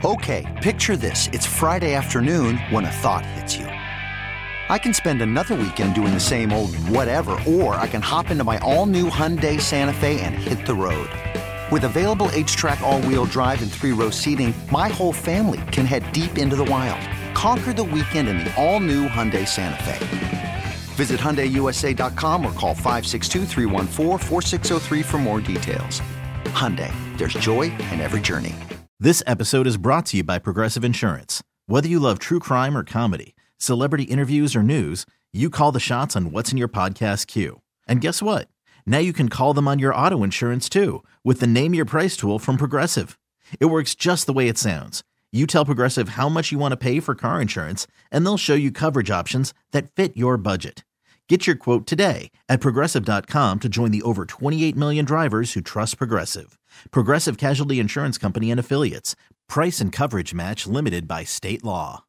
Okay, picture this. It's Friday afternoon when a thought hits you. I can spend another weekend doing the same old whatever, or I can hop into my all-new Hyundai Santa Fe and hit the road. With available H-Track all-wheel drive and 3-row seating, my whole family can head deep into the wild. Conquer the weekend in the all-new Hyundai Santa Fe. Visit HyundaiUSA.com or call 562-314-4603 for more details. Hyundai, there's joy in every journey. This episode is brought to you by Progressive Insurance. Whether you love true crime or comedy, celebrity interviews or news, you call the shots on what's in your podcast queue. And guess what? Now you can call them on your auto insurance too with the Name Your Price tool from Progressive. It works just the way it sounds. You tell Progressive how much you want to pay for car insurance, and they'll show you coverage options that fit your budget. Get your quote today at Progressive.com to join the over 28 million drivers who trust Progressive. Progressive Casualty Insurance Company and Affiliates. Price and coverage match limited by state law.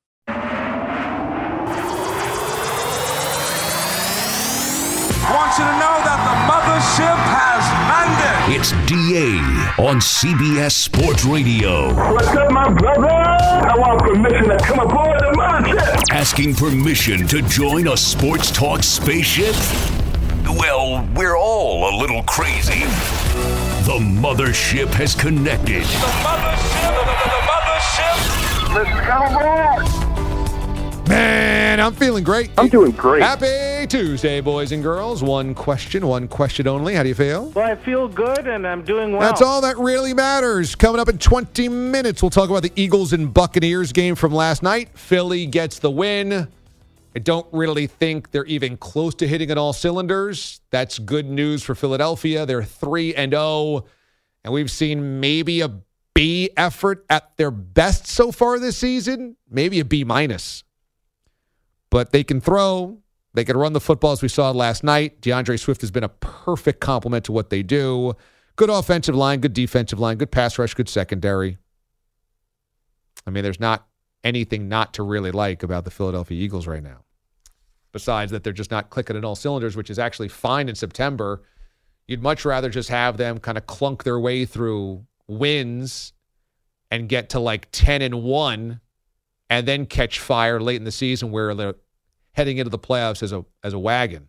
I want you to know that the mothership has landed. It's DA on CBS Sports Radio. What's up, my brother? I want permission to come aboard the mothership. Asking permission to join a sports talk spaceship? Well, we're all a little crazy. The mothership has connected. The mothership. Let's come aboard. Man, I'm feeling great. I'm doing great. Happy Tuesday, boys and girls. One question only. How do you feel? Well, I feel good, and I'm doing well. That's all that really matters. Coming up in 20 minutes, we'll talk about the Eagles and Buccaneers game from last night. Philly gets the win. I don't really think they're even close to hitting on all cylinders. That's good news for Philadelphia. They're 3-0, and we've seen maybe a B effort at their best so far this season, maybe a B-. But they can throw. They can run the football as we saw last night. DeAndre Swift has been a perfect complement to what they do. Good offensive line, good defensive line, good pass rush, good secondary. I mean, there's not anything not to really like about the Philadelphia Eagles right now. Besides that they're just not clicking in all cylinders, which is actually fine in September. You'd much rather just have them kind of clunk their way through wins and get to like 10-1 and then catch fire late in the season where they're heading into the playoffs as a wagon.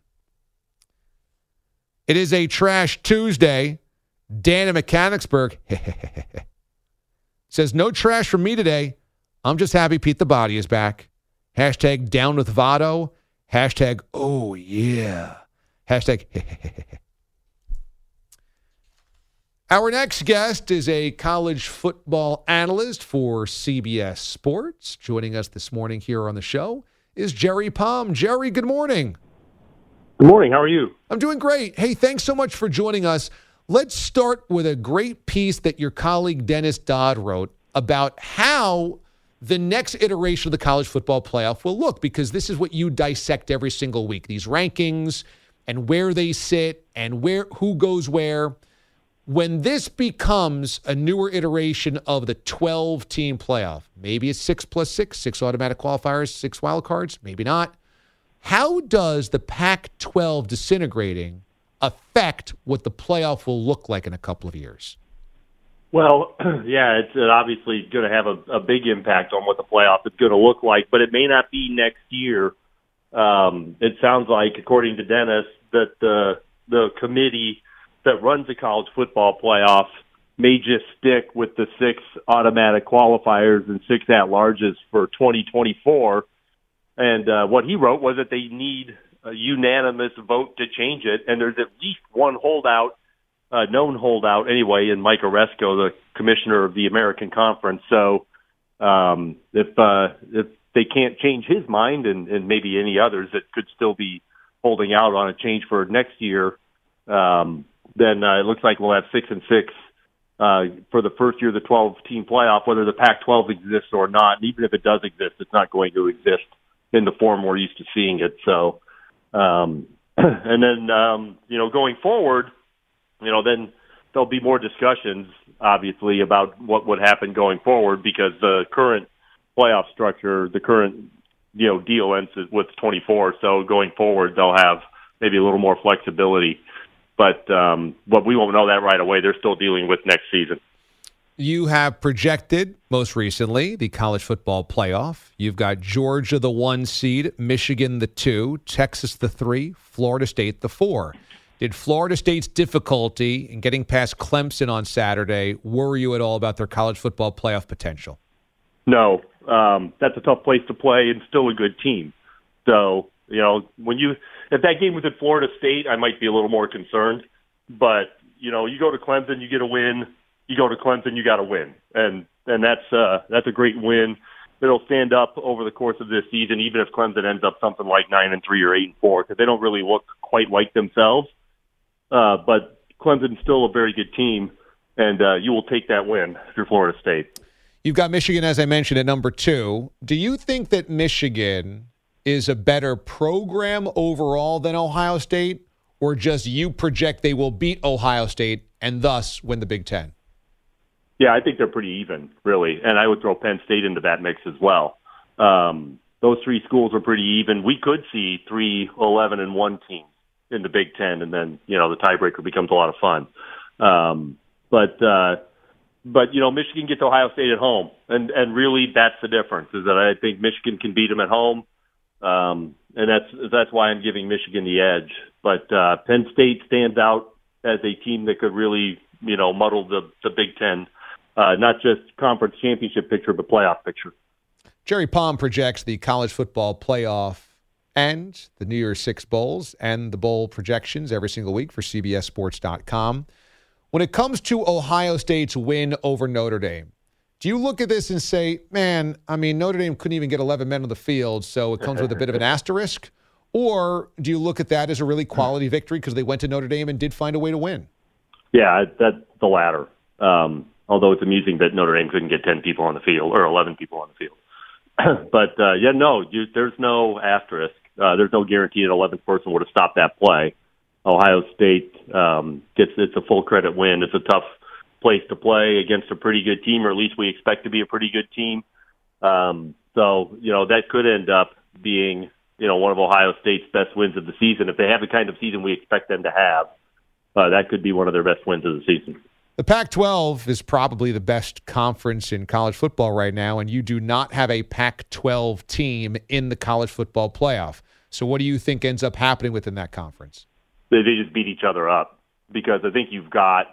It is a Trash Tuesday. Dan in Mechanicsburg says, no trash from me today. I'm just happy Pete the Body is back. Hashtag down with Votto. Hashtag, oh yeah. Hashtag, Our next guest is a college football analyst for CBS Sports. Joining us this morning here on the show is Jerry Palm. Jerry, good morning. Good morning. How are you? I'm doing great. Hey, thanks so much for joining us. Let's start with a great piece that your colleague Dennis Dodd wrote about how the next iteration of the college football playoff will look, because this is what you dissect every single week, these rankings and where they sit and who goes where. When this becomes a newer iteration of the 12-team playoff, maybe it's 6+6, 6 automatic qualifiers, 6 wild cards, maybe not. How does the Pac-12 disintegrating affect what the playoff will look like in a couple of years? Well, yeah, it's obviously going to have a big impact on what the playoff is going to look like, but it may not be next year. It sounds like, according to Dennis, that the committee that runs the college football playoff may just stick with the 6 automatic qualifiers and 6 at-larges for 2024. And what he wrote was that they need a unanimous vote to change it, and there's at least one holdout, known holdout anyway, in Mike Oresco, the commissioner of the American Conference. So if they can't change his mind, and maybe any others that could still be holding out on a change for next year, then it looks like we'll have 6 and 6 for the first year of the 12-team playoff, whether the Pac-12 exists or not. And even if it does exist, it's not going to exist in the form we're used to seeing it. So, and then going forward, then there'll be more discussions, obviously, about what would happen going forward, because the current playoff structure, the current deal ends with 24. So going forward, they'll have maybe a little more flexibility. But we won't know that right away. They're still dealing with next season. You have projected, most recently, the college football playoff. You've got Georgia the 1 seed, Michigan the 2, Texas the 3, Florida State the 4. Did Florida State's difficulty in getting past Clemson on Saturday worry you at all about their college football playoff potential? No. That's a tough place to play and still a good team. So, if that game was at Florida State, I might be a little more concerned. But, you go to Clemson, you get a win. You go to Clemson, you got to win. And that's a great win. It'll stand up over the course of this season, even if Clemson ends up something like 9-3 or 8-4, because they don't really look quite like themselves. But Clemson's still a very good team, and you will take that win if you're Florida State. You've got Michigan, as I mentioned, at number 2. Do you think that Michigan is a better program overall than Ohio State, or just you project they will beat Ohio State and thus win the Big Ten? Yeah, I think they're pretty even, really. And I would throw Penn State into that mix as well. Those three schools are pretty even. We could see 3 11-1 teams in the Big Ten, and then, the tiebreaker becomes a lot of fun. But Michigan gets Ohio State at home. And really that's the difference, is that I think Michigan can beat them at home. And that's why I'm giving Michigan the edge. But Penn State stands out as a team that could really, muddle the Big Ten. Not just conference championship picture, but playoff picture. Jerry Palm projects the college football playoff and the New Year's Six Bowls and the bowl projections every single week for CBSSports.com. When it comes to Ohio State's win over Notre Dame, do you look at this and say, man, Notre Dame couldn't even get 11 men on the field, so it comes with a bit of an asterisk? Or do you look at that as a really quality victory because they went to Notre Dame and did find a way to win? Yeah, that's the latter. Although it's amusing that Notre Dame couldn't get 10 people on the field or 11 people on the field. But, there's no asterisk. There's no guarantee an 11th person would have stopped that play. Ohio State it's a full credit win. It's a tough place to play against a pretty good team, or at least we expect to be a pretty good team. That could end up being, one of Ohio State's best wins of the season. If they have the kind of season we expect them to have, that could be one of their best wins of the season. The Pac-12 is probably the best conference in college football right now, and you do not have a Pac-12 team in the college football playoff. So what do you think ends up happening within that conference? They just beat each other up, because I think you've got,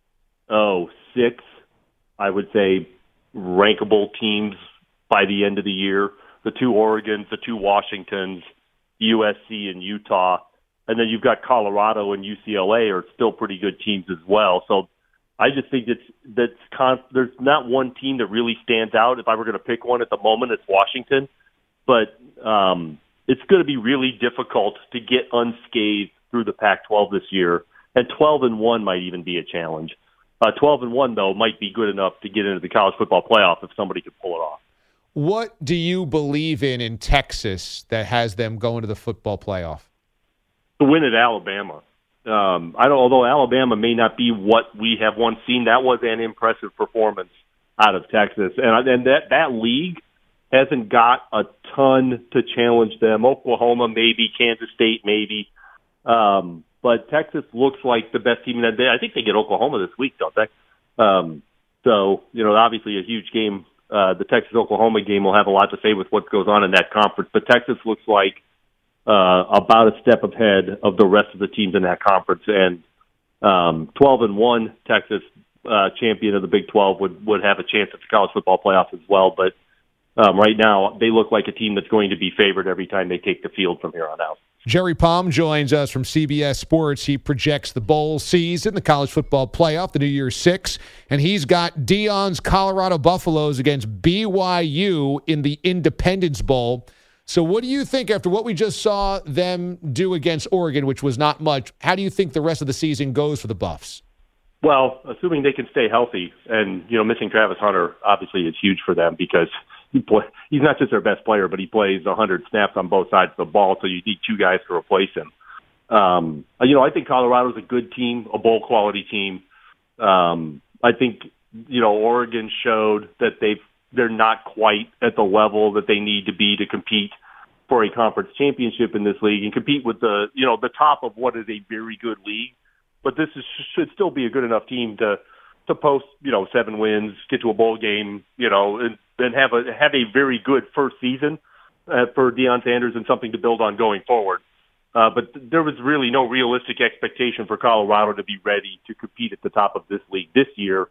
6, I would say, rankable teams by the end of the year. The 2 Oregons, the 2 Washingtons, USC and Utah. And then you've got Colorado and UCLA are still pretty good teams as well. So I just think there's not one team that really stands out. If I were going to pick one at the moment, it's Washington. But it's going to be really difficult to get unscathed through the Pac-12 this year. And 12-1 might even be a challenge. 12-1, though, might be good enough to get into the college football playoff if somebody could pull it off. What do you believe in Texas that has them going to the football playoff? To win at Alabama. Although Alabama may not be what we have once seen, that was an impressive performance out of Texas. And that league hasn't got a ton to challenge them. Oklahoma, maybe. Kansas State, maybe. But Texas looks like the best team in that day. I think they get Oklahoma this week, don't they? Obviously a huge game. The Texas-Oklahoma game will have a lot to say with what goes on in that conference. But Texas looks like about a step ahead of the rest of the teams in that conference. And 12-1 Texas, champion of the Big 12, would have a chance at the college football playoff as well. But right now, they look like a team that's going to be favored every time they take the field from here on out. Jerry Palm joins us from CBS Sports. He projects the bowl season, the college football playoff, the New Year's Six, and he's got Dion's Colorado Buffaloes against BYU in the Independence Bowl. So what do you think, after what we just saw them do against Oregon, which was not much, how do you think the rest of the season goes for the Buffs? Well, assuming they can stay healthy, and, missing Travis Hunter obviously is huge for them, because he's not just their best player, but he plays 100 snaps on both sides of the ball, so you need 2 guys to replace him. I think Colorado's a good team, a bowl-quality team. I think, Oregon showed that they're not quite at the level that they need to be to compete for a conference championship in this league and compete with the top of what is a very good league. But this should still be a good enough team to to post, 7 wins, get to a bowl game, and have a very good first season for Deion Sanders and something to build on going forward. But there was really no realistic expectation for Colorado to be ready to compete at the top of this league this year.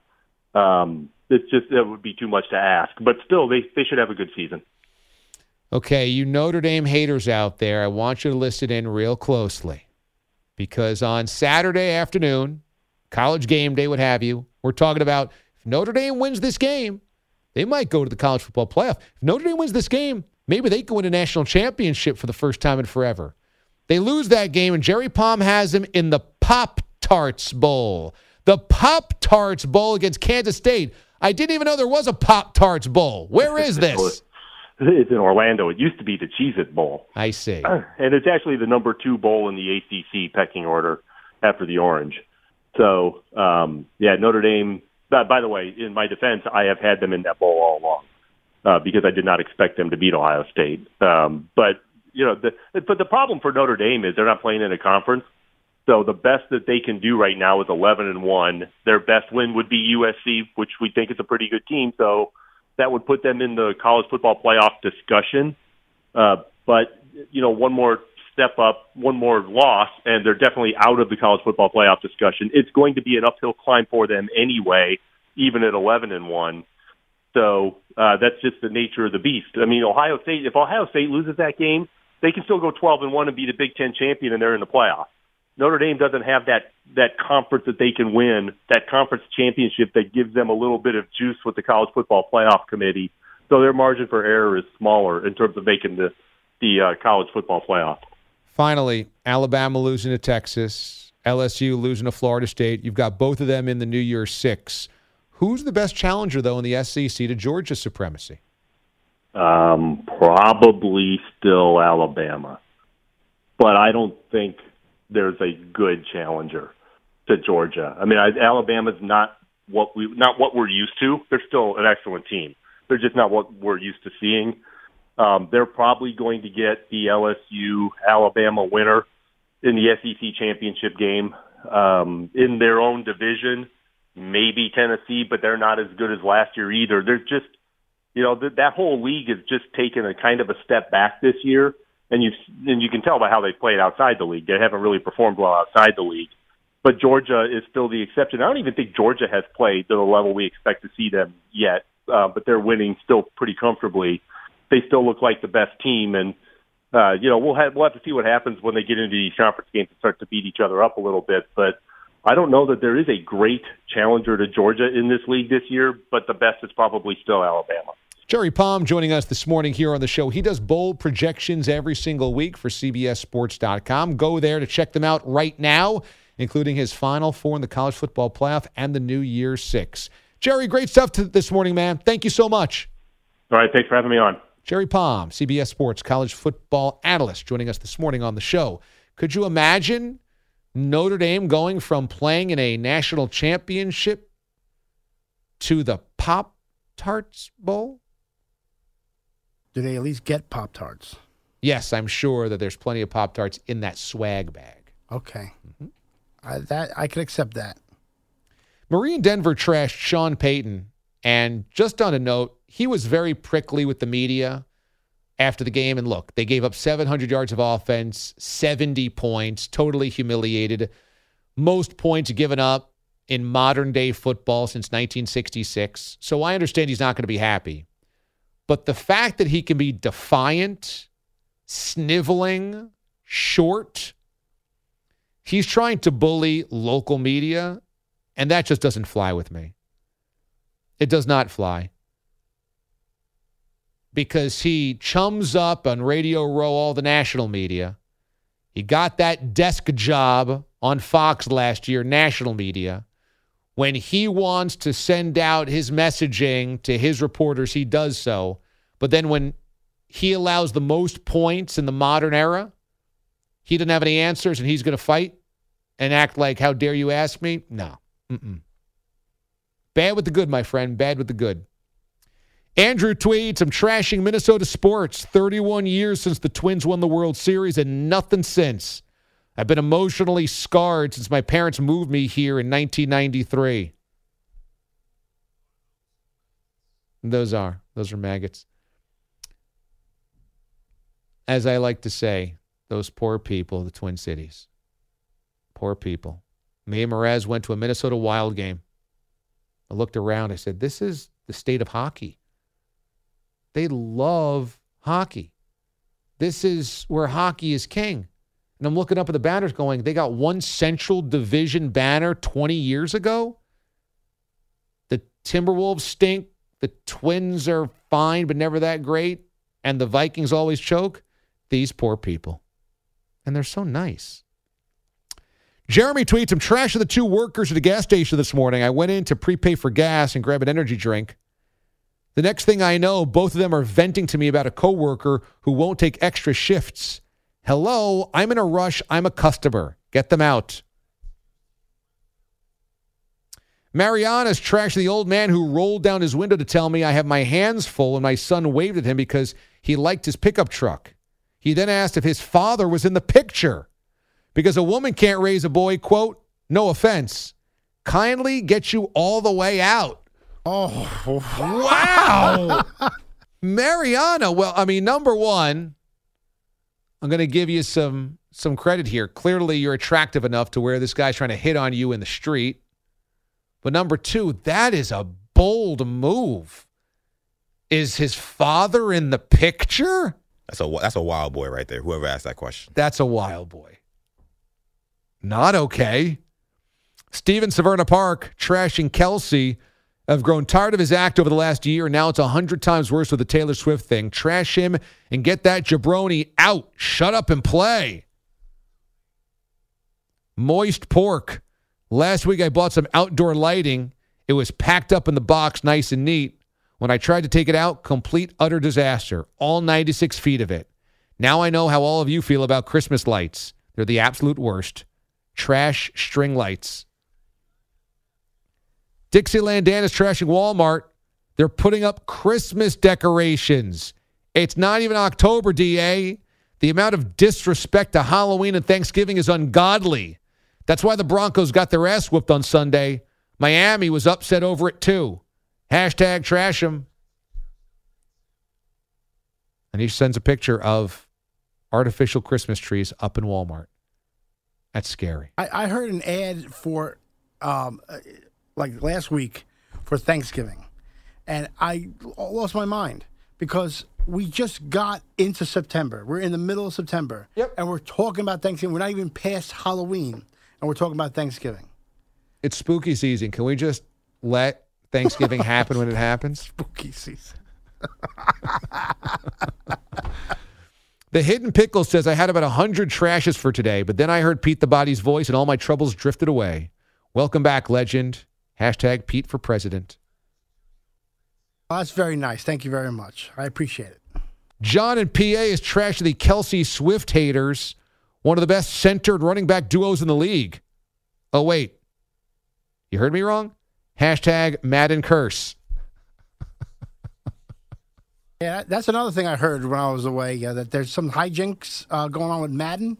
That would be too much to ask. But still, they should have a good season. Okay, you Notre Dame haters out there, I want you to listen in real closely. Because on Saturday afternoon, college game day, what have you, we're talking about if Notre Dame wins this game, they might go to the college football playoff. If Notre Dame wins this game, maybe they can win a national championship for the first time in forever. They lose that game, and Jerry Palm has them in the Pop-Tarts Bowl. The Pop-Tarts Bowl against Kansas State. I didn't even know there was a Pop-Tarts Bowl. Where is this? It's in Orlando. It used to be the Cheez-It Bowl. I see. And it's actually the number 2 bowl in the ACC pecking order after the Orange. So, Notre Dame, by the way, in my defense, I have had them in that bowl all along because I did not expect them to beat Ohio State. But the problem for Notre Dame is they're not playing in a conference. So the best that they can do right now is 11-1. Their best win would be USC, which we think is a pretty good team. So that would put them in the college football playoff discussion. But, one more step up, one more loss, and they're definitely out of the college football playoff discussion. It's going to be an uphill climb for them anyway, even at 11-1. So that's just the nature of the beast. I mean, if Ohio State loses that game, they can still go 12-1 and be the Big Ten champion, and they're in the playoff. Notre Dame doesn't have that conference that they can win, that conference championship that gives them a little bit of juice with the college football playoff committee. So their margin for error is smaller in terms of making the college football playoff. Finally, Alabama losing to Texas, LSU losing to Florida State. You've got both of them in the New Year's Six. Who's the best challenger, though, in the SEC to Georgia's supremacy? Probably still Alabama. But I don't think there's a good challenger to Georgia. I mean, Alabama's not what we're used to. They're still an excellent team. They're just not what we're used to seeing. They're probably going to get the LSU-Alabama winner in the SEC championship game in their own division. Maybe Tennessee, but they're not as good as last year either. They're just, that whole league has just taken a kind of a step back this year. And you can tell by how they played outside the league. They haven't really performed well outside the league. But Georgia is still the exception. I don't even think Georgia has played to the level we expect to see them yet, but they're winning still pretty comfortably. They still look like the best team, and we'll have to see what happens when they get into these conference games and start to beat each other up a little bit. But I don't know that there is a great challenger to Georgia in this league this year, but the best is probably still Alabama. Jerry Palm joining us this morning here on the show. He does bold projections every single week for CBSSports.com. Go there to check them out right now, including his Final Four in the college football playoff and the New Year's Six. Jerry, great stuff this morning, man. Thank you so much. All right, thanks for having me on. Jerry Palm, CBS Sports college football analyst, joining us this morning on the show. Could you imagine Notre Dame going from playing in a national championship to the Pop-Tarts Bowl? Do they at least get Pop-Tarts? Yes, I'm sure that there's plenty of Pop-Tarts in that swag bag. Okay. I could accept that. Marie in Denver trashed Sean Payton, and just on a note, he was very prickly with the media after the game. And look, they gave up 700 yards of offense, 70 points, totally humiliated. Most points given up in modern-day football since 1966. So I understand he's not going to be happy. But the fact that he can be defiant, sniveling, short, he's trying to bully local media, and that just doesn't fly with me. It does not fly. Because he chums up on Radio Row all the national media. He got that desk job on Fox last year, national media. When he wants to send out his messaging to his reporters, he does so. But then when he allows the most points in the modern era, he doesn't have any answers and he's going to fight and act like, how dare you ask me? No. Bad with the good, my friend. Bad with the good. Andrew tweets, I'm trashing Minnesota sports. 31 years since the Twins won the World Series and nothing since. I've been emotionally scarred since my parents moved me here in 1993. Those are maggots. As I like to say, those poor people of the Twin Cities. Poor people. Me and Mraz went to a Minnesota Wild game. I looked around. I said, this is the state of hockey. They love hockey. This is where hockey is king. And I'm looking up at the banners going, they got one Central Division banner 20 years ago? The Timberwolves stink. The Twins are fine, but never that great. And the Vikings always choke. These poor people. And they're so nice. Jeremy tweets, I'm trashing the two workers at a gas station this morning. I went in to prepay for gas and grab an energy drink. The next thing I know, both of them are venting to me about a coworker who won't take extra shifts. Hello, I'm in a rush. I'm a customer. Get them out. Mariana's trashing the old man who rolled down his window to tell me I have my hands full and my son waved at him because he liked his pickup truck. He then asked if his father was in the picture. Because a woman can't raise a boy, quote, no offense, kindly get you all the way out. Oh, wow. Mariana, well, I mean, number one, I'm going to give you some credit here. Clearly, you're attractive enough to where this guy's trying to hit on you in the street. But number two, that is a bold move. Is his father in the picture? That's a wild boy right there, whoever asked that question. That's a wild boy. Not okay. Steven Severna Park trashing Kelsey. I've grown tired of his act over the last year, and now it's 100 times worse with the Taylor Swift thing. Trash him and get that jabroni out. Shut up and play. Moist pork. Last week I bought some outdoor lighting. It was packed up in the box, nice and neat. When I tried to take it out, complete, utter disaster. All 96 feet of it. Now I know how all of you feel about Christmas lights. They're the absolute worst. Trash string lights. Dixieland Dan is trashing Walmart. They're putting up Christmas decorations. It's not even October, DA. The amount of disrespect to Halloween and Thanksgiving is ungodly. That's why the Broncos got their ass whooped on Sunday. Miami was upset over it too. Hashtag trash them. And he sends a picture of artificial Christmas trees up in Walmart. That's scary. I heard an ad for, like last week, for Thanksgiving. And I lost my mind because we just got into September. We're in the middle of September. Yep. And we're talking about Thanksgiving. We're not even past Halloween. And we're talking about Thanksgiving. It's spooky season. Can we just let Thanksgiving happen when it happens? Spooky season. The Hidden Pickle says, I had about 100 trashes for today, but then I heard Pete the Body's voice and all my troubles drifted away. Welcome back, legend. Hashtag Pete for president. Oh, that's very nice. Thank you very much. I appreciate it. John in PA is trashing the Kelsey Swift haters, one of the best centered running back duos in the league. Oh, wait. You heard me wrong? Hashtag Madden curse. Yeah, that's another thing I heard when I was away, that there's some hijinks going on with Madden.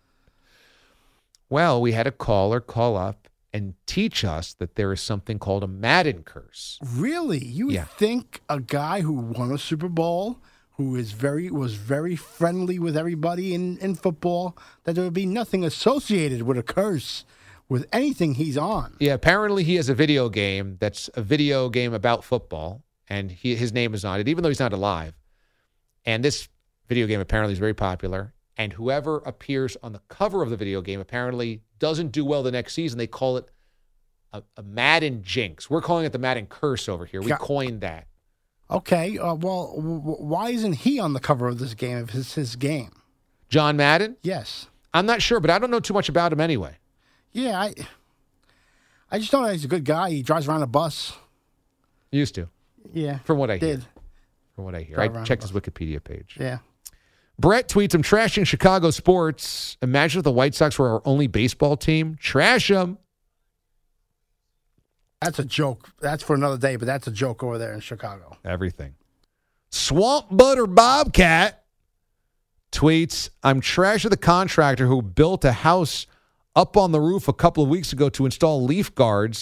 Well, we had a caller call up and teach us that there is something called a Madden curse. Really? You would think a guy who won a Super Bowl, who was very friendly with everybody in football, that there would be nothing associated with a curse with anything he's on. Yeah, apparently he has a video game that's a video game about football, and his name is on it, even though he's not alive. And this video game apparently is very popular, and whoever appears on the cover of the video game apparently doesn't do well the next season. They call it a Madden jinx. We're calling it the Madden curse over here. We coined that. Okay, well, why isn't he on the cover of this game if it's his game? John Madden? Yes. I'm not sure, but I don't know too much about him anyway. Yeah, I just know that he's a good guy. He drives around a bus. Used to. Yeah. From what I hear. From what I hear. I checked his Wikipedia page. Yeah. Brett tweets, I'm trashing Chicago sports. Imagine if the White Sox were our only baseball team. Trash them. That's a joke. That's for another day, but that's a joke over there in Chicago. Everything. Swamp Butter Bobcat tweets, I'm trashing the contractor who built a house up on the roof a couple of weeks ago to install leaf guards.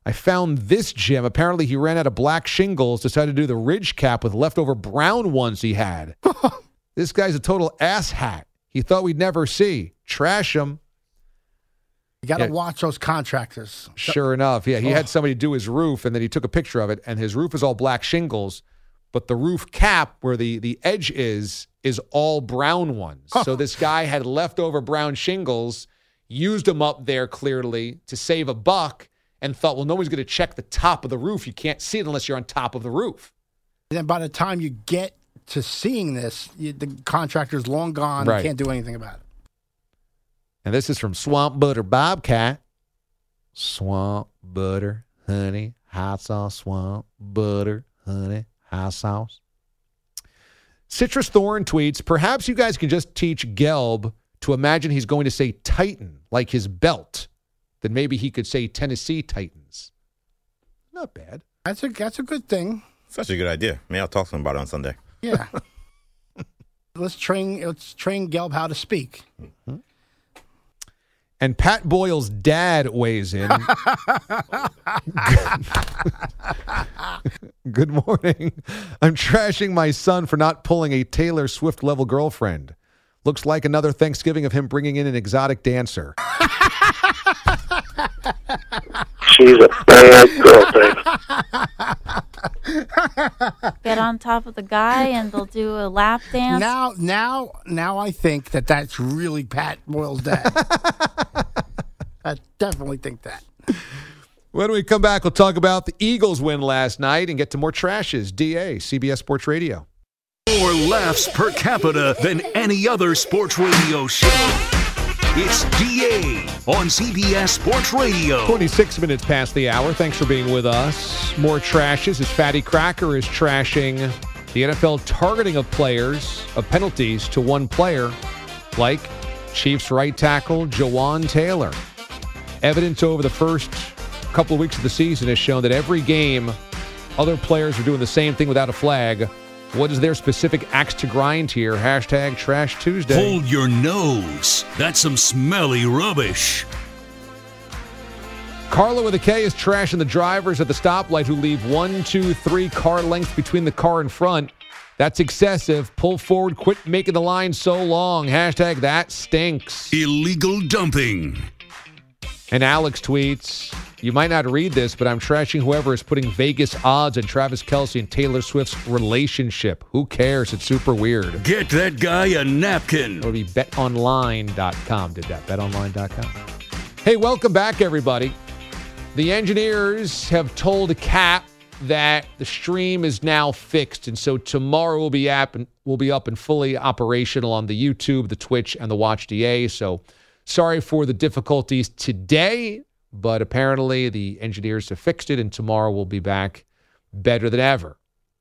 I found this gem. Apparently, he ran out of black shingles, decided to do the ridge cap with leftover brown ones he had. This guy's a total asshat. He thought we'd never see. Trash him. You got to watch those contractors. Sure enough. Yeah, he had somebody do his roof, and then he took a picture of it, and his roof is all black shingles, but the roof cap where the edge is all brown ones. So this guy had leftover brown shingles, used them up there clearly to save a buck, and thought, well, nobody's going to check the top of the roof. You can't see it unless you're on top of the roof. And then by the time you get to seeing this, the contractor's long gone. Right. You can't do anything about it. And this is from Swamp Butter Bobcat. Swamp butter, honey, hot sauce, swamp butter, honey, hot sauce. Citrus Thorn tweets, perhaps you guys can just teach Gelb to imagine he's going to say Titan, like his belt. Then maybe he could say Tennessee Titans. Not bad. That's a good thing. It's actually a good idea. Maybe I'll talk to him about it on Sunday. Yeah. Let's train Gelb how to speak. Mm-hmm. And Pat Boyle's dad weighs in. Good morning. I'm trashing my son for not pulling a Taylor Swift level girlfriend. Looks like another Thanksgiving of him bringing in an exotic dancer. She's a bad girl, baby. Get on top of the guy and they'll do a lap dance. Now I think that's really Pat Boyle's dad. I definitely think that. When we come back, we'll talk about the Eagles win last night and get to more trashes. DA, CBS Sports Radio. More laughs per capita than any other sports radio show. It's DA on CBS Sports Radio. 26 minutes past the hour. Thanks for being with us. More trashes as Fatty Cracker is trashing the NFL targeting of players, of penalties to one player, like Chiefs right tackle Jawan Taylor. Evidence over the first couple of weeks of the season has shown that every game, other players are doing the same thing without a flag. What is their specific axe to grind here? Hashtag Trash Tuesday. Hold your nose. That's some smelly rubbish. Carla with a K is trashing the drivers at the stoplight who leave 1, 2, 3 car lengths between the car in front. That's excessive. Pull forward. Quit making the line so long. Hashtag that stinks. Illegal dumping. And Alex tweets, you might not read this, but I'm trashing whoever is putting Vegas odds on Travis Kelce and Taylor Swift's relationship. Who cares? It's super weird. Get that guy a napkin. It would be betonline.com did that. Betonline.com. Hey, welcome back, everybody. The engineers have told Cap that the stream is now fixed, and so tomorrow will be up and fully operational on the YouTube, the Twitch, and the Watch DA. So sorry for the difficulties today, but apparently the engineers have fixed it, and tomorrow we'll be back better than ever.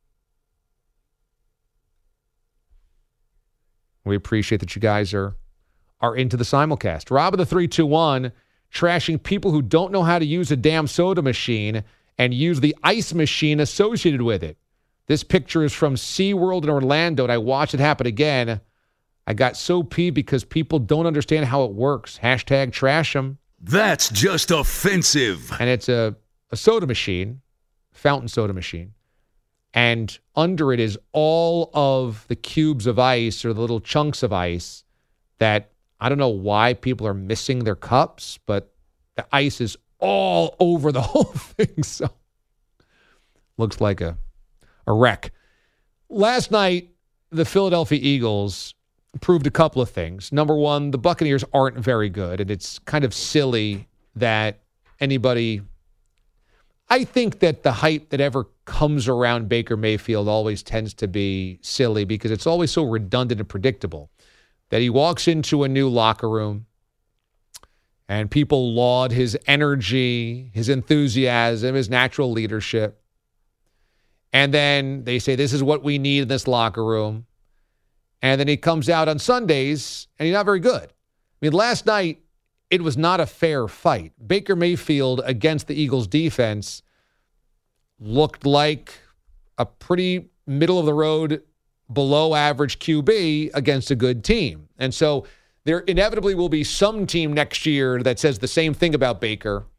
We appreciate that you guys are into the simulcast. Rob of the 321 trashing people who don't know how to use a damn soda machine and use the ice machine associated with it. This picture is from SeaWorld in Orlando, and I watched it happen again. I got so peeved because people don't understand how it works. Hashtag trash them. That's just offensive. And it's a soda machine, fountain soda machine. And under it is all of the cubes of ice or the little chunks of ice that I don't know why people are missing their cups, but the ice is all over the whole thing. So looks like a wreck. Last night, the Philadelphia Eagles proved a couple of things. Number one, the Buccaneers aren't very good, and it's kind of silly that anybody... I think that the hype that ever comes around Baker Mayfield always tends to be silly because it's always so redundant and predictable that he walks into a new locker room and people laud his energy, his enthusiasm, his natural leadership. And then they say, this is what we need in this locker room. And then he comes out on Sundays, and he's not very good. I mean, last night, it was not a fair fight. Baker Mayfield against the Eagles defense looked like a pretty middle-of-the-road, below-average QB against a good team. And so there inevitably will be some team next year that says the same thing about Baker,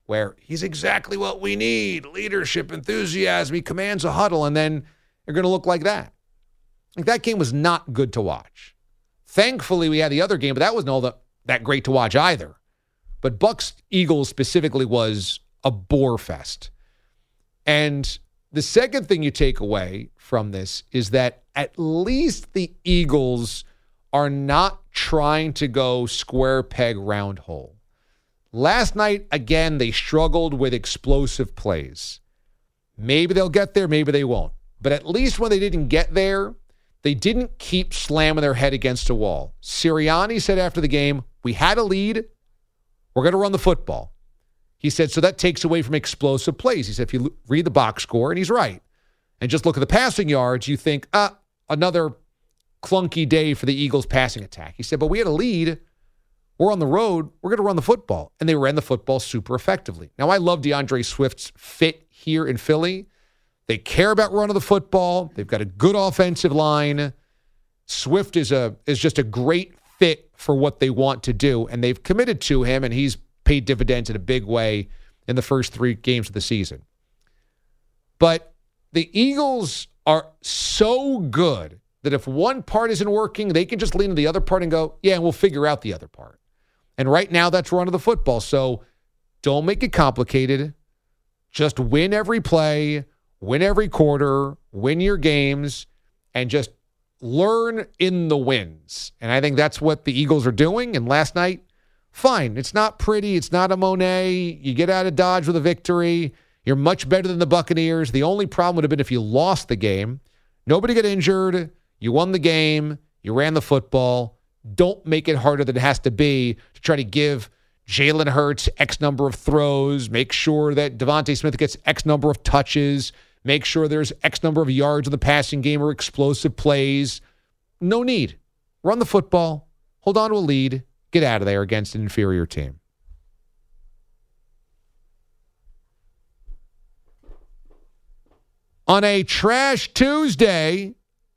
where he's exactly what we need, leadership, enthusiasm, he commands a huddle, and then you're going to look like that. Like, that game was not good to watch. Thankfully, we had the other game, but that wasn't all that great to watch either. But Bucs-Eagles specifically was a bore fest. And the second thing you take away from this is that at least the Eagles are not trying to go square peg, round hole. Last night, again, they struggled with explosive plays. Maybe they'll get there, maybe they won't. But at least when they didn't get there, they didn't keep slamming their head against a wall. Sirianni said after the game, we had a lead, we're going to run the football. He said, so that takes away from explosive plays. He said, if you read the box score, and he's right, and just look at the passing yards, you think, another clunky day for the Eagles passing attack. He said, but we had a lead. We're on the road. We're going to run the football. And they ran the football super effectively. Now, I love DeAndre Swift's fit here in Philly. They care about running the football. They've got a good offensive line. Swift is just a great fit for what they want to do, and they've committed to him, and he's paid dividends in a big way in the first 3 games of the season. But the Eagles are so good that if one part isn't working, they can just lean to the other part and go, yeah, and we'll figure out the other part. And right now, that's running the football. So don't make it complicated. Just win every play, win every quarter, win your games, and just learn in the wins. And I think that's what the Eagles are doing. And last night, fine. It's not pretty. It's not a Monet. You get out of Dodge with a victory. You're much better than the Buccaneers. The only problem would have been if you lost the game. Nobody got injured. You won the game. You ran the football. Don't make it harder than it has to be to try to give Jalen Hurts X number of throws. Make sure that Devontae Smith gets X number of touches. Make sure there's X number of yards in the passing game or explosive plays. No need. Run the football. Hold on to a lead. Get out of there against an inferior team. On a Trash Tuesday,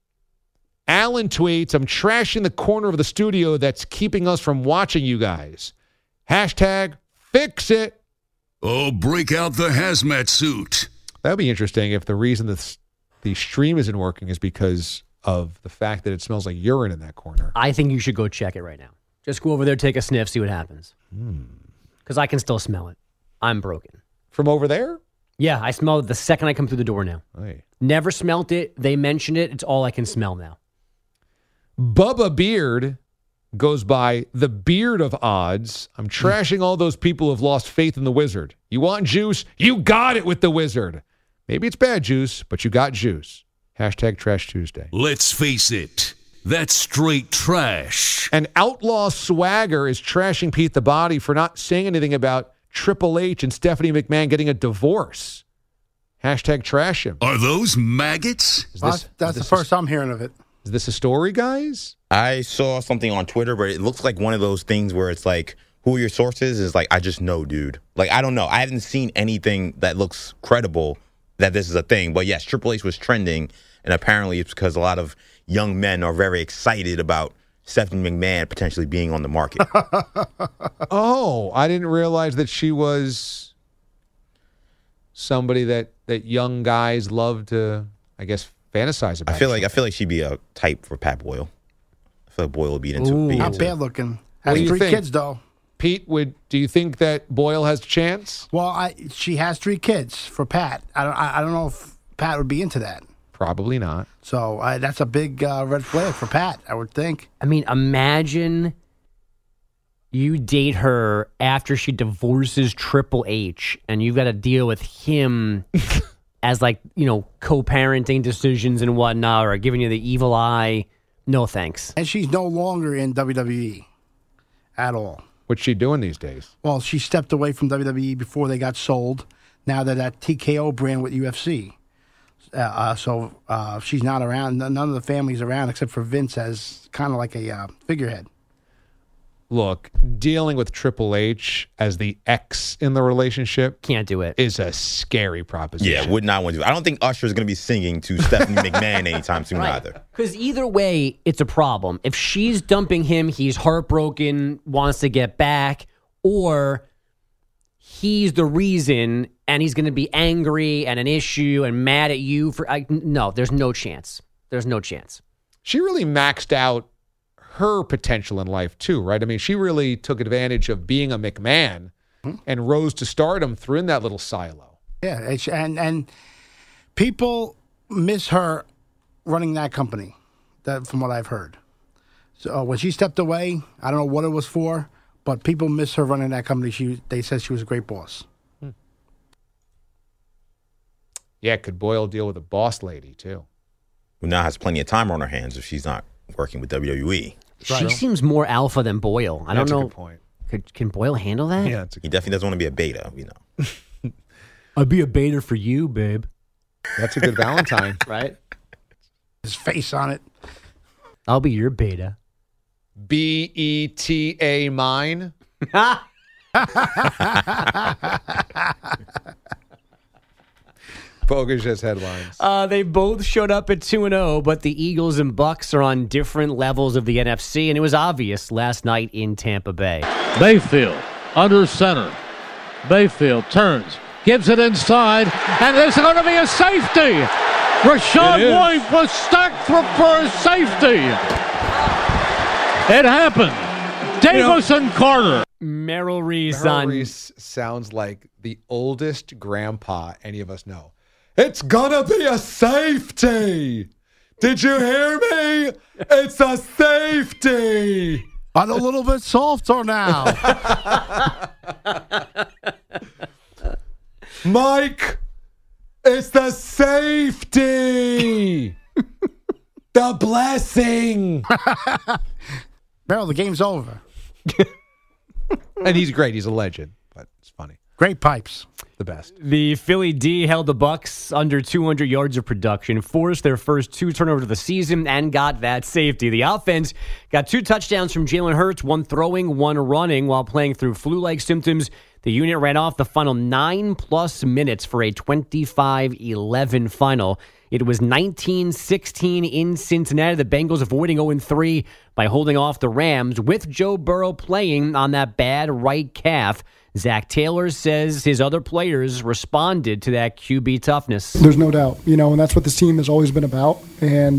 Alan tweets, I'm trashing the corner of the studio that's keeping us from watching you guys. Hashtag fix it. Oh, break out the hazmat suit. That would be interesting if the reason the stream isn't working is because of the fact that it smells like urine in that corner. I think you should go check it right now. Just go over there, take a sniff, see what happens. Because I can still smell it. I'm broken. From over there? Yeah, I smell it the second I come through the door now. Hey. Never smelt it. They mentioned it. It's all I can smell now. Bubba Beard goes by the Beard of Odds. I'm trashing all those people who have lost faith in the Wizard. You want juice? You got it with the Wizard. Maybe it's bad juice, but you got juice. Hashtag Trash Tuesday. Let's face it. That's straight trash. And Outlaw Swagger is trashing Pete the Body for not saying anything about Triple H and Stephanie McMahon getting a divorce. Hashtag trash him. Are those maggots? That's the first I'm hearing of it. Is this a story, guys? I saw something on Twitter, but it looks like one of those things where it's like, who are your sources? Is like, I just know, dude. Like, I don't know. I haven't seen anything that looks credible that this is a thing. But yes, Triple H was trending, and apparently it's because a lot of young men are very excited about Stephanie McMahon potentially being on the market. Oh, I didn't realize that she was somebody that young guys love to, I guess, fantasize about. I feel like she'd be a type for Pat Boyle. I feel like Boyle would be into. Not bad looking. Has 3 kids though. Pete, do you think that Boyle has a chance? Well, she has 3 kids for Pat. I don't know if Pat would be into that. Probably not. So that's a big red flag for Pat, I would think. I mean, imagine you date her after she divorces Triple H, and you've got to deal with him as, like, co-parenting decisions and whatnot, or giving you the evil eye. No thanks. And she's no longer in WWE at all. What's she doing these days? Well, she stepped away from WWE before they got sold. Now they're that TKO brand with UFC. So she's not around. None of the family's around except for Vince as kind of like a figurehead. Look, dealing with Triple H as the ex in the relationship can't do it. Is a scary proposition. Yeah, would not want to do it. I don't think Usher's going to be singing to Stephanie McMahon anytime soon either. Because either way, it's a problem. If she's dumping him, he's heartbroken, wants to get back, or he's the reason and he's going to be angry and an issue and mad at you for no, there's no chance. There's no chance. She really maxed out her potential in life too, right? I mean, she really took advantage of being a McMahon and rose to stardom through in that little silo. Yeah, and people miss her running that company, from what I've heard. So when she stepped away, I don't know what it was for, but people miss her running that company. They said she was a great boss. Yeah, could Boyle deal with a boss lady too? Who now has plenty of time on her hands if she's not working with WWE. She seems more alpha than Boyle. I don't know. That's a good point. Can Boyle handle that? Yeah, he definitely doesn't want to be a beta, I'd be a beta for you, babe. That's a good Valentine. Right? His face on it. I'll be your beta. BETA mine. Bogus just headlines. They both showed up at 2-0, but the Eagles and Bucks are on different levels of the NFC, and it was obvious last night in Tampa Bay. Mayfield under center. Mayfield turns, gives it inside, and there's going to be a safety. Rashad White was stacked for a safety. It happened. Davison Carter. Merrill Reese sounds like the oldest grandpa any of us know. It's gonna be a safety. Did you hear me? It's a safety. I'm a little bit softer now. Mike, it's the safety. The blessing. Merrill, the game's over. And he's great. He's a legend, but it's funny. Great pipes. The best. The Philly D held the Bucks under 200 yards of production, forced their first 2 turnovers of the season, and got that safety. The offense got 2 touchdowns from Jalen Hurts, 1 throwing, 1 running, while playing through flu-like symptoms. The unit ran off the final 9+ minutes for a 25-11 final. It was 19-16 in Cincinnati. The Bengals avoiding 0-3 by holding off the Rams with Joe Burrow playing on that bad right calf. Zach Taylor says his other players responded to that QB toughness. There's no doubt, and that's what this team has always been about. And,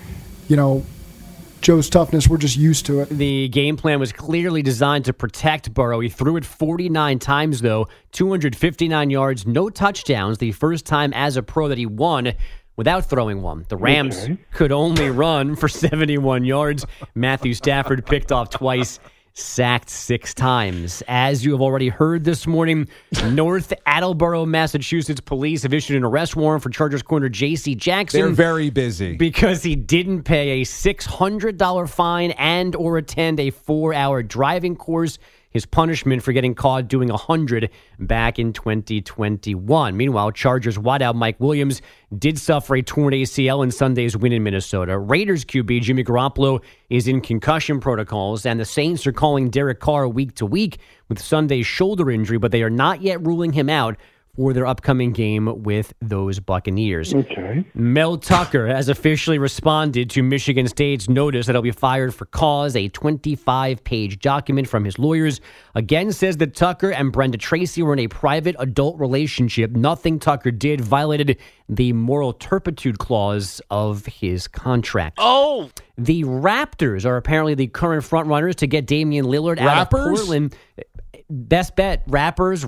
Joe's toughness, we're just used to it. The game plan was clearly designed to protect Burrow. He threw it 49 times, though, 259 yards, no touchdowns, the first time as a pro that he won without throwing one. The Rams could only run for 71 yards. Matthew Stafford picked off twice, sacked 6 times. As you have already heard this morning, North Attleboro, Massachusetts police have issued an arrest warrant for Chargers corner J.C. Jackson. They're very busy. Because he didn't pay a $600 fine and or attend a 4-hour driving course. His punishment for getting caught doing 100 back in 2021. Meanwhile, Chargers wideout Mike Williams did suffer a torn ACL in Sunday's win in Minnesota. Raiders QB Jimmy Garoppolo is in concussion protocols, and the Saints are calling Derek Carr week to week with Sunday's shoulder injury, but they are not yet ruling him out for their upcoming game with those Buccaneers. Okay. Mel Tucker has officially responded to Michigan State's notice that he'll be fired for cause. A 25-page document from his lawyers again says that Tucker and Brenda Tracy were in a private adult relationship. Nothing Tucker did violated the moral turpitude clause of his contract. Oh! The Raptors are apparently the current frontrunners to get Damian Lillard out of Portland. Best bet, Raptors.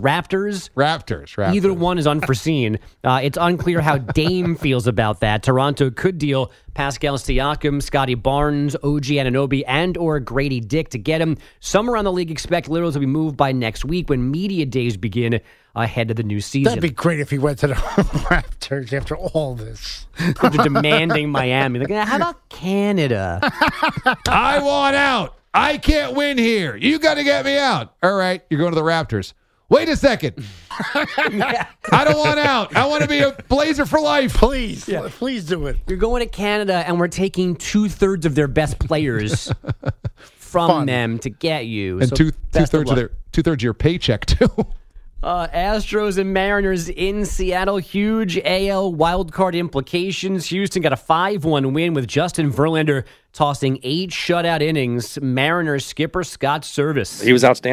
Either one is unforeseen. It's unclear how Dame feels about that. Toronto could deal Pascal Siakam, Scotty Barnes, OG Anunoby, and or Grady Dick to get him. Some around the league expect Lillard to be moved by next week when media days begin ahead of the new season. That'd be great if he went to the Raptors after all this. They're demanding Miami. Like, how about Canada? I want out. I can't win here. You got to get me out. All right, you're going to the Raptors. Wait a second. I don't want out. I want to be a Blazer for life. Please do it. You're going to Canada, and we're taking 2/3 of their best players from them to get you. And so two-thirds of your paycheck, too. Astros and Mariners in Seattle. Huge AL wildcard implications. Houston got a 5-1 win with Justin Verlander tossing 8 shutout innings. Mariners skipper Scott Service. He was outstanding.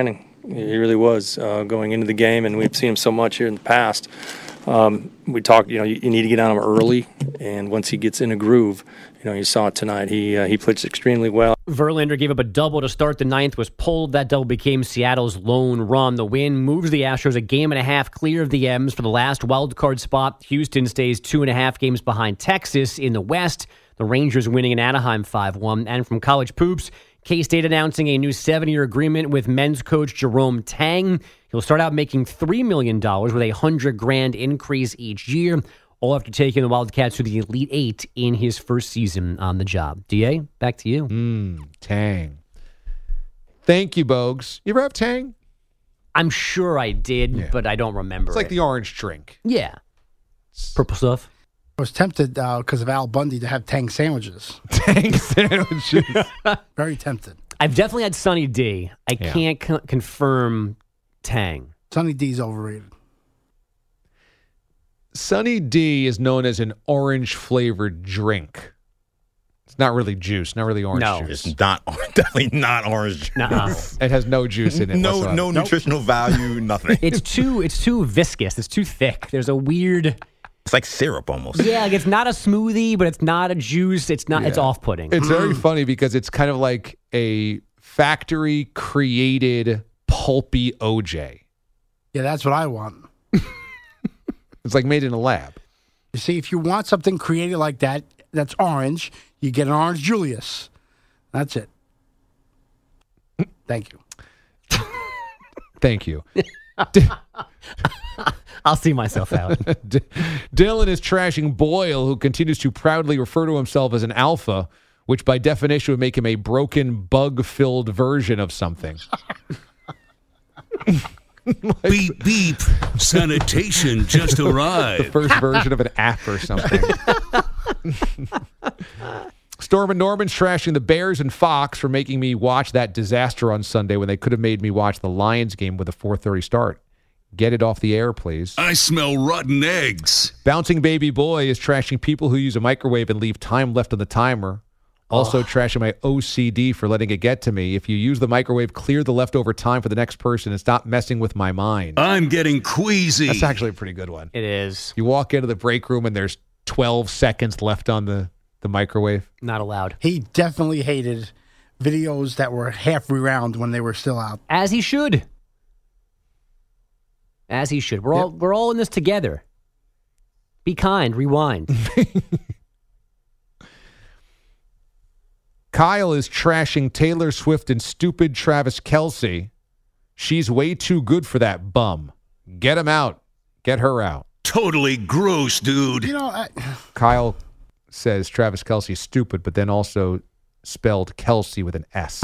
He really was going into the game, and we've seen him so much here in the past. We talked, you need to get on him early, and once he gets in a groove, you saw it tonight. He played extremely well. Verlander gave up a double to start the ninth, was pulled. That double became Seattle's lone run. The win moves the Astros a game and a half clear of the M's for the last wild card spot. Houston stays 2.5 games behind Texas in the West. The Rangers winning in Anaheim 5-1. And from College Poops, K-State announcing a new 7-year agreement with men's coach Jerome Tang. He'll start out making $3 million with $100,000 increase each year, all after taking the Wildcats to the Elite Eight in his first season on the job. DA, back to you. Tang. Thank you, Bogues. You ever have Tang? I'm sure I did, but I don't remember. It's like the orange drink. Yeah. Purple stuff. I was tempted because of Al Bundy to have Tang sandwiches. Tang sandwiches. Very tempted. I've definitely had Sunny D. I can't confirm Tang. Sunny D's overrated. Sunny D is known as an orange-flavored drink. It's not really juice, not really orange juice. It's definitely not orange juice. Nuh-uh. It has no juice in it. No nutritional value, nothing. It's too viscous. It's too thick. There's a weird... It's like syrup almost. Yeah, like it's not a smoothie, but it's not a juice. It's not. It's off-putting. It's very funny because it's kind of like a factory-created pulpy OJ. Yeah, that's what I want. It's like made in a lab. You see, if you want something created like that, that's orange, you get an Orange Julius. That's it. Thank you. Thank you. I'll see myself out. Dylan is trashing Boyle, who continues to proudly refer to himself as an alpha, which by definition would make him a broken, bug-filled version of something. Beep, beep. Sanitation just arrived. The first version of an app or something. Storm and Norman's trashing the Bears and Fox for making me watch that disaster on Sunday when they could have made me watch the Lions game with a 4:30 start. Get it off the air, please. I smell rotten eggs. Bouncing Baby Boy is trashing people who use a microwave and leave time left on the timer. Also trashing my OCD for letting it get to me. If you use the microwave, clear the leftover time for the next person and stop messing with my mind. I'm getting queasy. That's actually a pretty good one. It is. You walk into the break room and there's 12 seconds left on the microwave. Not allowed. He definitely hated videos that were half rewound when they were still out. As he should. As he should. We're all in this together. Be kind. Rewind. Kyle is trashing Taylor Swift and stupid Travis Kelce. She's way too good for that bum. Get him out. Get her out. Totally gross, dude. Kyle says Travis Kelce is stupid, but then also spelled Kelsey with an S.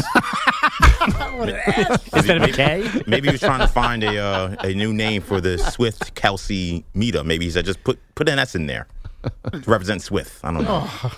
Instead of a K? Maybe he was trying to find a new name for the Swift Kelsey meetup. Maybe he said just put an S in there to represent Swift. I don't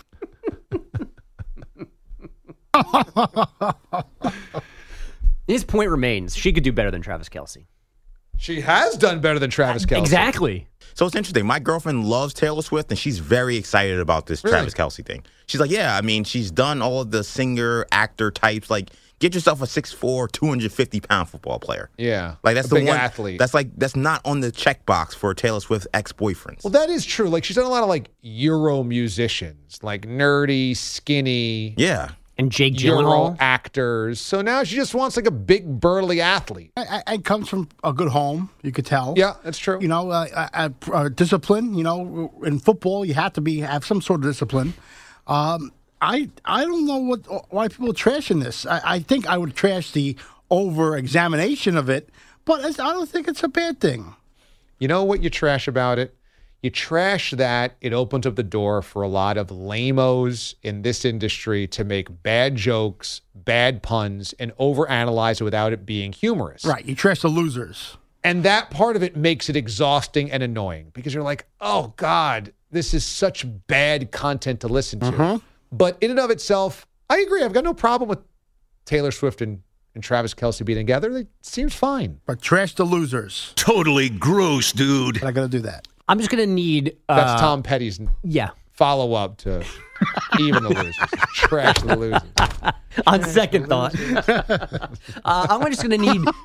know. His point remains. She could do better than Travis Kelce. She has done better than Travis Kelce. Exactly. So it's interesting. My girlfriend loves Taylor Swift, and she's very excited about this Travis Kelce thing. She's like, yeah, I mean, she's done all of the singer, actor types. Like, get yourself a 6'4", 250-pound football player. Yeah. Like, that's a the big one athlete. That's not on the checkbox for Taylor Swift ex-boyfriends. Well, that is true. Like, she's done a lot of, like, Euro musicians. Like, nerdy, skinny. Yeah. And Jake Euro Gyllenhaal. actors. So now she just wants, like, a big, burly athlete. It comes from a good home, you could tell. Yeah, that's true. You know, discipline. You know, in football, you have to have some sort of discipline. I don't know why people are trashing this. I think I would trash the over-examination of it, but I don't think it's a bad thing. You know what you trash about it? You trash that it opens up the door for a lot of lame-os in this industry to make bad jokes, bad puns, and overanalyze it without it being humorous. Right. You trash the losers. And that part of it makes it exhausting and annoying because you're like, oh, God, this is such bad content to listen to. Mm-hmm. But in and of itself, I agree. I've got no problem with Taylor Swift and Travis Kelce being together. It seems fine. But trash the losers. Totally gross, dude. I got to do that. I'm just going to need... That's Tom Petty's follow-up to even the losers. Trash the losers. On second thought. I'm just going to need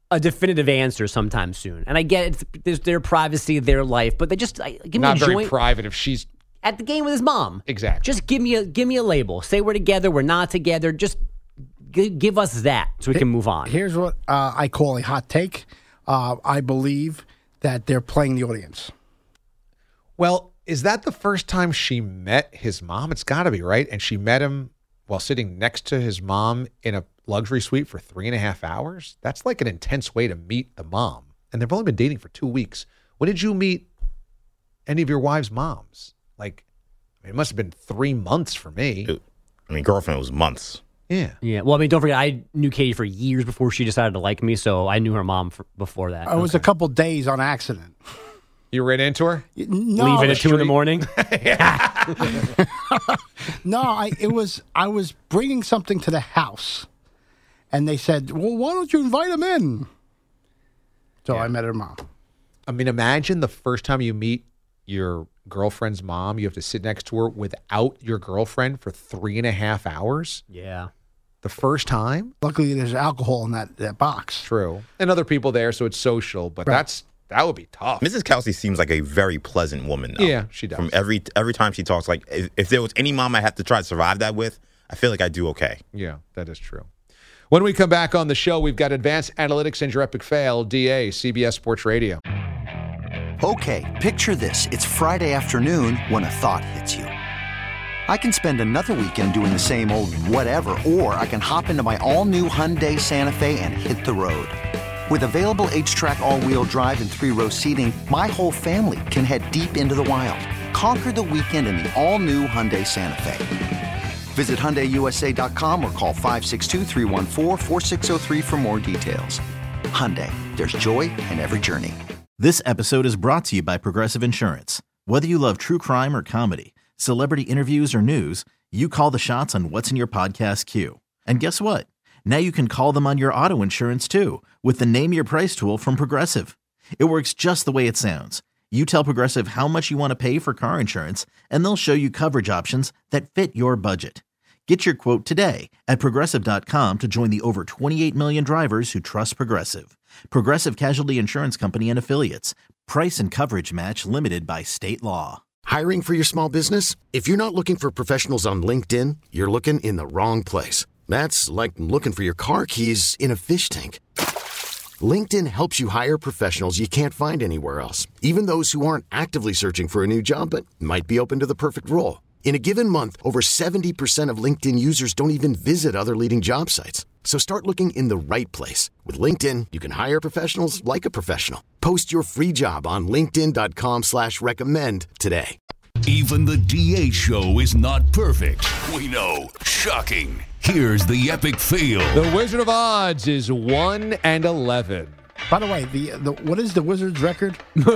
a definitive answer sometime soon. And I get it's their privacy, their life, but they just give me Not a very joint private if she's at the game with his mom. Exactly. Just give me a label. Say we're together, we're not together. Just give us that so we can move on. Here's what I call a hot take. I believe that they're playing the audience. Well, is that the first time she met his mom? It's got to be, right? And she met him while sitting next to his mom in a luxury suite for 3.5 hours? That's like an intense way to meet the mom. And they've only been dating for 2 weeks. When did you meet any of your wives' moms? Like, I mean, it must have been 3 months for me. I mean, girlfriend was months. Yeah. Yeah. Well, I mean, don't forget, I knew Katie for years before she decided to like me, so I knew her mom before that. It was a couple days on accident. You ran into her? No. Leaving at 2 in the morning? No, I was bringing something to the house, and they said, well, why don't you invite him in? So I met her mom. I mean, imagine the first time you meet your girlfriend's mom, you have to sit next to her without your girlfriend for 3.5 hours. Yeah. The first time? Luckily, there's alcohol in that box. True. And other people there, so it's social, but that would be tough. Mrs. Kelsey seems like a very pleasant woman, though. Yeah, she does. From every time she talks, like, if there was any mom I have to try to survive that with, I feel like I do okay. Yeah, that is true. When we come back on the show, we've got advanced analytics and your epic fail. DA, CBS Sports Radio. Okay, picture this. It's Friday afternoon when a thought hits you. I can spend another weekend doing the same old whatever, or I can hop into my all-new Hyundai Santa Fe and hit the road. With available H-Track all-wheel drive and 3-row seating, my whole family can head deep into the wild. Conquer the weekend in the all-new Hyundai Santa Fe. Visit HyundaiUSA.com or call 562-314-4603 for more details. Hyundai, there's joy in every journey. This episode is brought to you by Progressive Insurance. Whether you love true crime or comedy, celebrity interviews or news, you call the shots on what's in your podcast queue. And guess what? Now you can call them on your auto insurance too with the Name Your Price tool from Progressive. It works just the way it sounds. You tell Progressive how much you want to pay for car insurance, and they'll show you coverage options that fit your budget. Get your quote today at Progressive.com to join the over 28 million drivers who trust Progressive. Progressive Casualty Insurance Company and Affiliates. Price and coverage match limited by state law. Hiring for your small business? If you're not looking for professionals on LinkedIn, you're looking in the wrong place. That's like looking for your car keys in a fish tank. LinkedIn helps you hire professionals you can't find anywhere else, even those who aren't actively searching for a new job but might be open to the perfect role. In a given month, over 70% of LinkedIn users don't even visit other leading job sites. So start looking in the right place. With LinkedIn, you can hire professionals like a professional. Post your free job on linkedin.com/recommend today. Even the DA show is not perfect. We know. Shocking. Here's the epic fail. The Wizard of Odds is 1-11. By the way, what is the Wizards' record?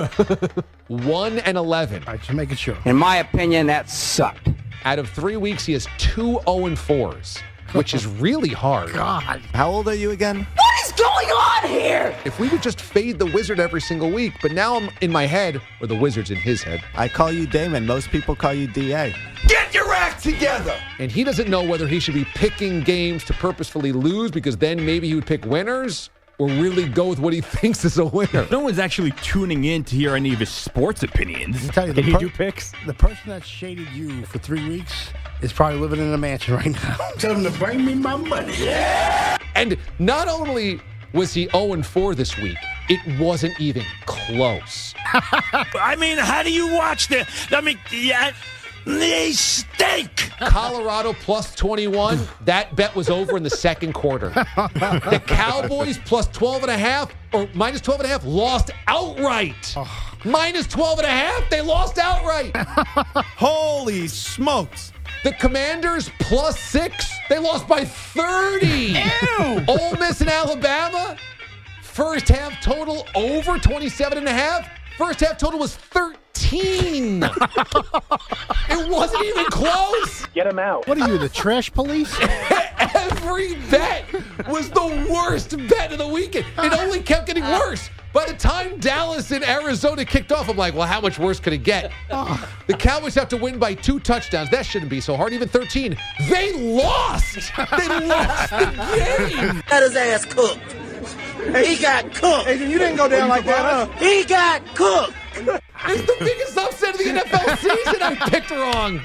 1-11. All right, just making sure. In my opinion, that sucked. Out of 3 weeks, he has 2 0-4s, which is really hard. God. How old are you again? What is going on here? If we would just fade the Wizard every single week, but now I'm in my head, or the Wizard's in his head. I call you Damon. Most people call you DA. Get your act together! And he doesn't know whether he should be picking games to purposefully lose, because then maybe he would pick winners, or really go with what he thinks is a winner. No one's actually tuning in to hear any of his sports opinions. Tell you, Can he do picks? The person that shaded you for 3 weeks is probably living in a mansion right now. Tell him to bring me my money. Yeah! And not only was he 0-4 this week, it wasn't even close. I mean, how do you watch the? I mean, they stink. Colorado plus 21. That bet was over in the second quarter. The Cowboys plus 12.5 or minus 12.5 lost outright. Minus 12.5, they lost outright. Holy smokes. The Commanders plus 6, they lost by 30. Ew. Ole Miss and Alabama, first half total over 27.5. First half total was 13. It wasn't even close. Get him out. What are you, the trash police? Every bet was the worst bet of the weekend. It only kept getting worse. By the time Dallas and Arizona kicked off, I'm like, well, how much worse could it get? The Cowboys have to win by 2 touchdowns. That shouldn't be so hard. Even 13. They lost. They lost the game. Got his ass cooked. He got cooked. Adrian, you didn't go down like that, huh? He got cooked. It's the biggest upset of the NFL season. I picked wrong.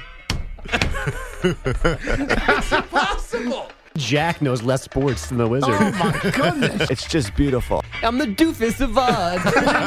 It's impossible. Jack knows less sports than the Wizard. Oh, my goodness. It's just beautiful. I'm the doofus of Oz.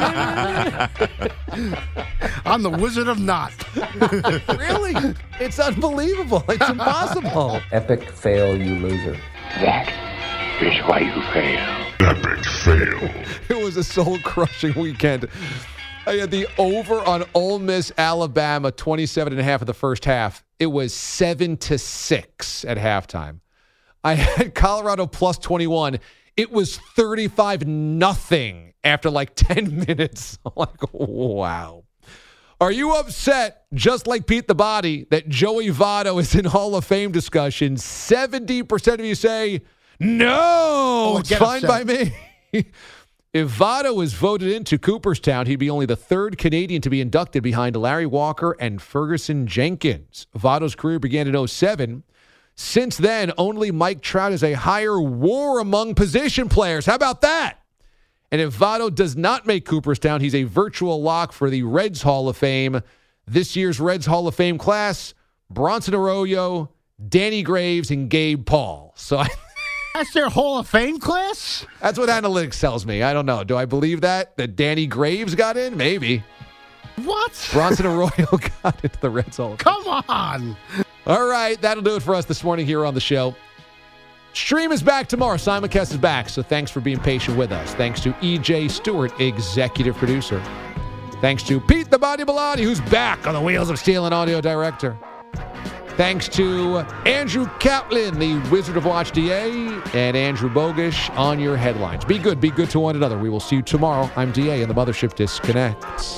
I'm the Wizard of Not. Really? It's unbelievable. It's impossible. Epic fail, you loser. That is why you fail. Epic fail. It was a soul-crushing weekend. I had the over on Ole Miss, Alabama, 27.5 in the first half. It was 7-6 at halftime. I had Colorado plus 21. It was 35-0 after like 10 minutes. I'm like, wow. Are you upset, just like Pete the Body, that Joey Votto is in Hall of Fame discussion? 70% of you say, no, it's fine by me. If Votto was voted into Cooperstown, he'd be only the third Canadian to be inducted behind Larry Walker and Ferguson Jenkins. Votto's career began in 2007. Since then, only Mike Trout has a higher WAR among position players. How about that? And if Votto does not make Cooperstown, he's a virtual lock for the Reds Hall of Fame. This year's Reds Hall of Fame class, Bronson Arroyo, Danny Graves, and Gabe Paul. So That's their Hall of Fame class? That's what analytics tells me. I don't know. Do I believe that Danny Graves got in? Maybe. What? Bronson Arroyo got into the Reds Hall of Fame. Come on. All right, that'll do it for us this morning here on the show. Stream is back tomorrow. Simulcast is back, so thanks for being patient with us. Thanks to E.J. Stewart, executive producer. Thanks to Pete the Body Bellotti, who's back on the wheels of steel and audio director. Thanks to Andrew Kaplan, the Wizard of Watch DA, and Andrew Bogish on your headlines. Be good to one another. We will see you tomorrow. I'm DA, and the Mothership disconnects.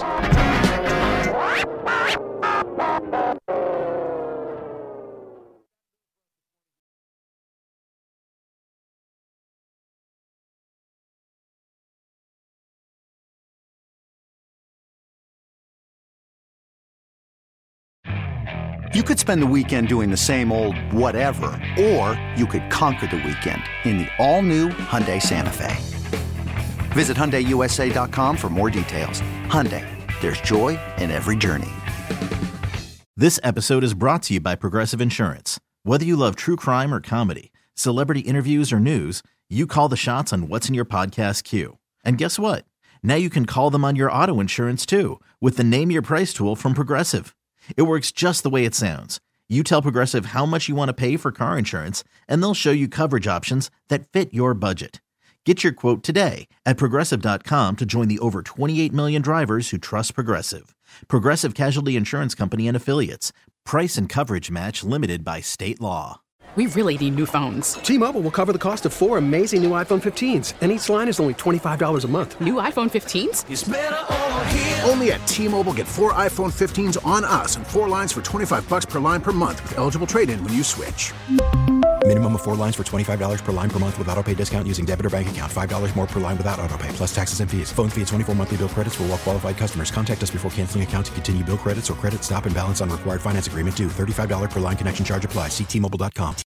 You could spend the weekend doing the same old whatever, or you could conquer the weekend in the all-new Hyundai Santa Fe. Visit HyundaiUSA.com for more details. Hyundai, there's joy in every journey. This episode is brought to you by Progressive Insurance. Whether you love true crime or comedy, celebrity interviews or news, you call the shots on what's in your podcast queue. And guess what? Now you can call them on your auto insurance too with the Name Your Price tool from Progressive. It works just the way it sounds. You tell Progressive how much you want to pay for car insurance, and they'll show you coverage options that fit your budget. Get your quote today at Progressive.com to join the over 28 million drivers who trust Progressive. Progressive Casualty Insurance Company and Affiliates. Price and coverage match limited by state law. We really need new phones. T-Mobile will cover the cost of 4 amazing new iPhone 15s, and each line is only $25 a month. New iPhone 15s? It's better over here. Only at T-Mobile, get 4 iPhone 15s on us and 4 lines for $25 per line per month with eligible trade-in when you switch. Minimum of 4 lines for $25 per line per month with autopay discount using debit or bank account. $5 more per line without autopay, plus taxes and fees. Phone fee at 24 monthly bill credits for well-qualified customers. Contact us before canceling account to continue bill credits or credit stop and balance on required finance agreement due. $35 per line connection charge applies. See T-Mobile.com.